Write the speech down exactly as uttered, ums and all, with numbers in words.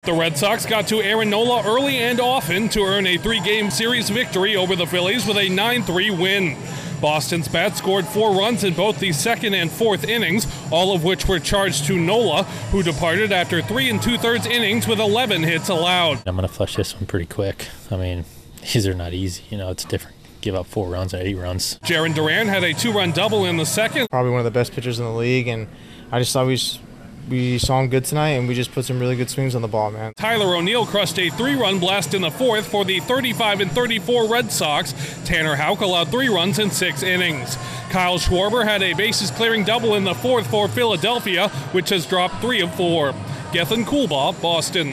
The Red Sox got to Aaron Nola early and often to earn a three-game series victory over the Phillies with a nine three win. Boston's bat scored four runs in both the second and fourth innings, all of which were charged to Nola, who departed after three and two-thirds innings with eleven hits allowed. I'm going to flush this one pretty quick. I mean, these are not easy. You know, it's different. Give up four runs at eight runs. Jarren Duran had a two-run double in the second. Probably one of the best pitchers in the league, and I just thought we just, we saw him good tonight, and we just put some really good swings on the ball, man. Tyler O'Neill crushed a three-run blast in the fourth for the thirty-five and thirty-four Red Sox. Tanner Houck allowed three runs in six innings. Kyle Schwarber had a bases-clearing double in the fourth for Philadelphia, which has dropped three of four. Gethin Coolbaugh, Boston.